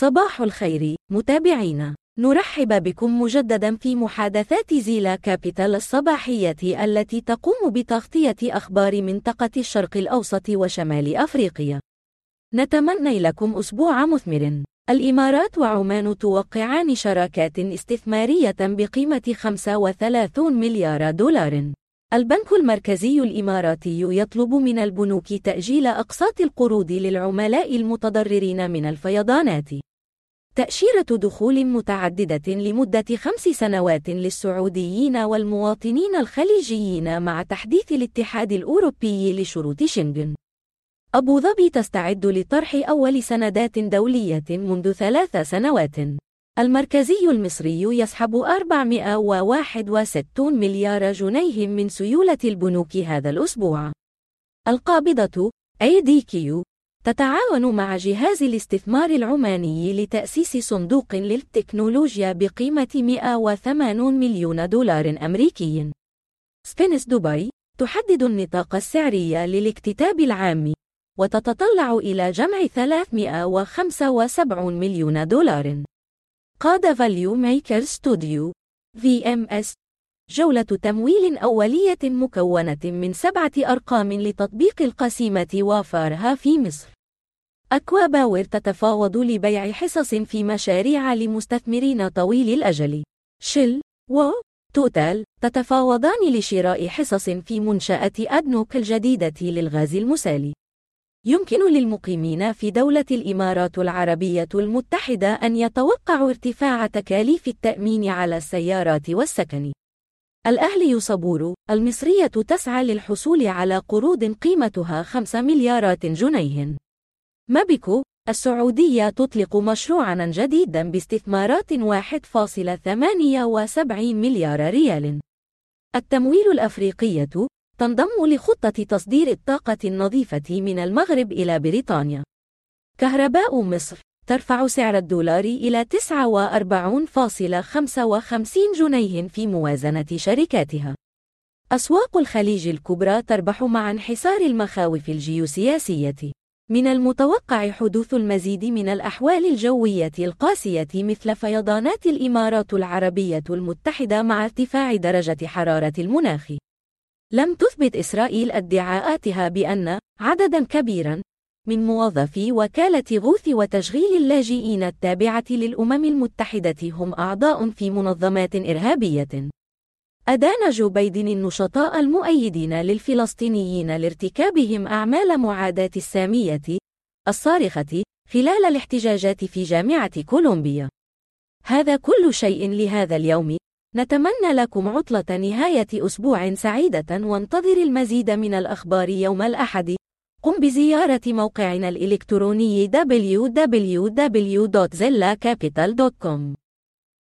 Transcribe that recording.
صباح الخير متابعينا، نرحب بكم مجددا في محادثات زيلا كابيتال الصباحية التي تقوم بتغطية أخبار منطقة الشرق الأوسط وشمال أفريقيا. نتمنى لكم أسبوع مثمر. الإمارات وعمان توقعان شراكات استثمارية بقيمة 35 مليار دولار. البنك المركزي الإماراتي يطلب من البنوك تأجيل أقساط القروض للعملاء المتضررين من الفيضانات. تأشيرة دخول متعددة لمدة 5 سنوات للسعوديين والمواطنين الخليجيين مع تحديث الاتحاد الأوروبي لشروط شنغن. أبو ظبي تستعد لطرح أول سندات دولية منذ 3 سنوات. المركزي المصري يسحب 461 مليار جنيه من سيولة البنوك هذا الأسبوع. القابضة ADQ تتعاون مع جهاز الاستثمار العماني لتأسيس صندوق للتكنولوجيا بقيمة 180 مليون دولار أمريكي. سبينس دبي تحدد النطاق السعري للاكتتاب العام وتتطلع إلى جمع 375 مليون دولار. قاد فاليو ميكر ستوديو VMS جولة تمويل أولية مكونة من 7 أرقام لتطبيق القسيمة وفارها في مصر. أكوا باور تتفاوض لبيع حصص في مشاريع لمستثمرين طويل الأجل. شل توتال تتفاوضان لشراء حصص في منشأة أدنوك الجديدة للغاز المسال. يمكن للمقيمين في دولة الإمارات العربية المتحدة أن يتوقعوا ارتفاع تكاليف التأمين على السيارات والسكن. الأهلي صبور المصرية تسعى للحصول على قروض قيمتها 5 مليارات جنيه. مابيكو السعودية تطلق مشروعاً جديداً باستثمارات 1.78 مليار ريال. التمويل الأفريقية تنضم لخطة تصدير الطاقة النظيفة من المغرب إلى بريطانيا. كهرباء مصر ترفع سعر الدولار إلى 49.55 جنيه في موازنة شركاتها. أسواق الخليج الكبرى تربح مع انحسار المخاوف الجيوسياسية. من المتوقع حدوث المزيد من الأحوال الجوية القاسية مثل فيضانات الإمارات العربية المتحدة مع ارتفاع درجة حرارة المناخ. لم تثبت إسرائيل ادعاءاتها بأن عدداً كبيراً من موظفي وكالة غوث وتشغيل اللاجئين التابعة للأمم المتحدة هم أعضاء في منظمات إرهابية. أدان جو بايدن النشطاء المؤيدين للفلسطينيين لارتكابهم أعمال معاداة السامية الصارخة خلال الاحتجاجات في جامعة كولومبيا. هذا كل شيء لهذا اليوم. نتمنى لكم عطلة نهاية أسبوع سعيدة وانتظر المزيد من الأخبار يوم الأحد. قم بزيارة موقعنا الإلكتروني www.zellacapital.com.